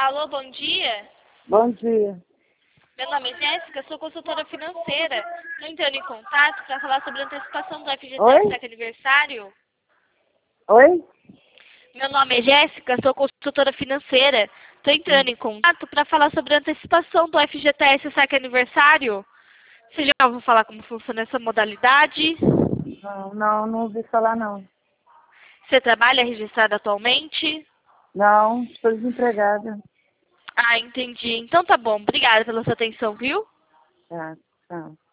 Alô, bom dia. Bom dia. Meu nome é Jéssica, sou consultora financeira. Estou entrando em contato para falar sobre a antecipação do FGTS Oi? aniversário. Oi? Meu nome é Jéssica, sou consultora financeira. Estou entrando em contato para falar sobre a antecipação do FGTS aniversário. Você já ouviu falar como funciona essa modalidade? Não ouvi falar não. Você trabalha registrado atualmente? Não, estou desempregada. Ah, entendi. Então tá bom. Obrigada pela sua atenção, viu? Tá.